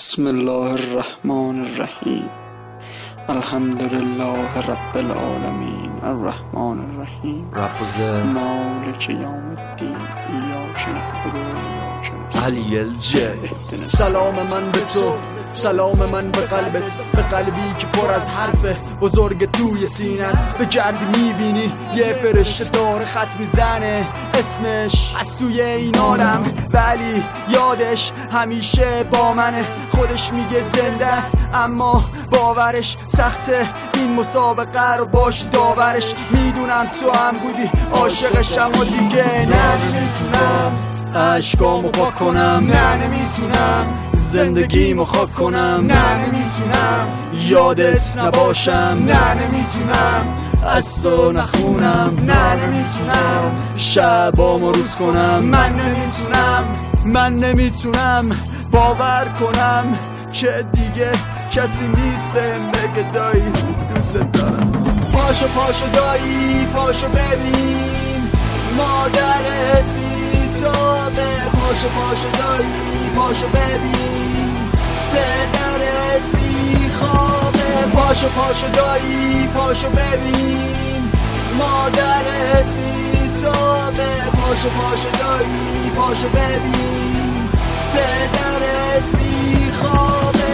بسم الله الرحمن الرحیم. الحمد لله رب العالمین الرحمن الرحیم مالک یوم الدین ایاک نعبد و ایاک نستعین. علی الجی. سلام من به تو، سلام من به قلبت، به قلبی که پر از حرفه بزرگ توی سینت. به گردی میبینی یه فرشته داره خط میزنه، اسمش از توی این عالم ولی یادش همیشه با منه. خودش میگه زنده است اما باورش سخته، این مسابقه رو باش داورش. میدونم تو هم بودی عاشقش اما دیگه نمیتونم عشقامو پاک کنم، نه نمیتونم زندگیمو خاک کنم، نه نمیتونم یادت نباشم، نه نمیتونم از تو نخونم، نه نمیتونم شبامو روز کنم، من نمیتونم باور کنم که دیگه کسی نیست بهم بگه دایی دوست دارم. پاشو پاشو دایی، پاشو ببین مادرت بیتابه. پاشو پاشو دایی، پاشو ببین پدرت بیخوابه. پاشو پاشو دایی، پاشو ببین مادرت بیتابه. پاشو پاشو دایی، پاشو ببین پدرت بیخوابه.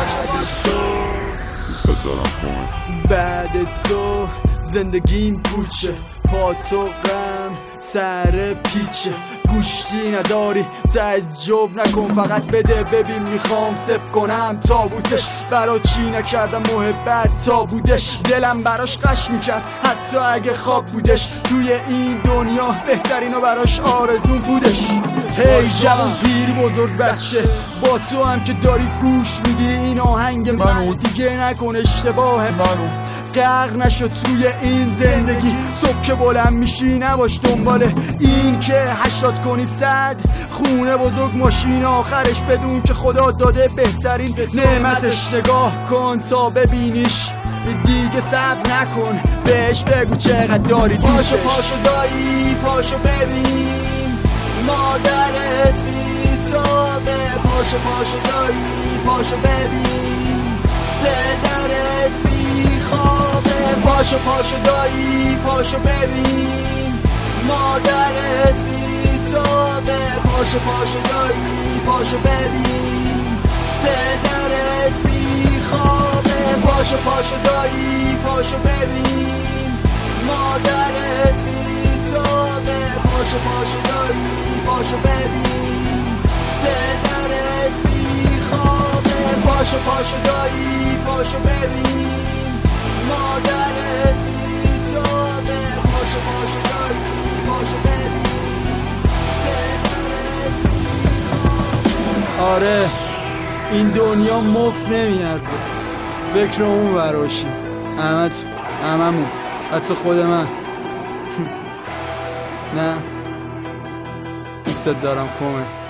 دوست دارم کمه. بعد تو زندگیم پوچه، پا تو غم سر پیچه. گوشتی نداری تعجب نکن، فقط بده ببین میخوام صفر کنم تابوتش. برا چی نکردم محبت تا بودش، دلم براش قش میکرد حتی اگه خواب بودش. توی این دنیا بهترینو براش آرزون بودش. هی جوان پیر بزرگ بچه، با تو هم که داری گوش میدی این آهنگ منو دیگه نکن اشتباه منو. غرق نشو توی این زندگی، صبح که بلند میشی نباش دنبال این که 80 کنی 100 خونه بزرگ ماشین آخرش، بدون که خدا داده بهترین نعمتش. نگاه کن تا ببینیش دیگه صبر نکن، بهش بگو چقدر داری دوستش. پاشو پاشو دایی، پاشو ببین مادرت بیتابه. پاشو پاشو دایی، پاشو ببین پدرت بیخوابه. پاشو پاشو دایی، پاشو ببین مادرت بیتابه. پاشو پاشو دایی، پاشو ببین پدرت بیخوابه. پاشو پاشو دایی، پاشو ببین مادرت بیتابه. پاشو پاشو دایی، پاشو ببین پدرت بیخوابه. پاشو پاشو دایی، پاشو ببین مادرت بیتابه. پاشو پاشو دایی، پاشو ببین پدرت بیخوابه. آره این دنیا مفت نمیارزه، فکر اون براشی هممون، حتی خود من. نه دوست دارم کمه.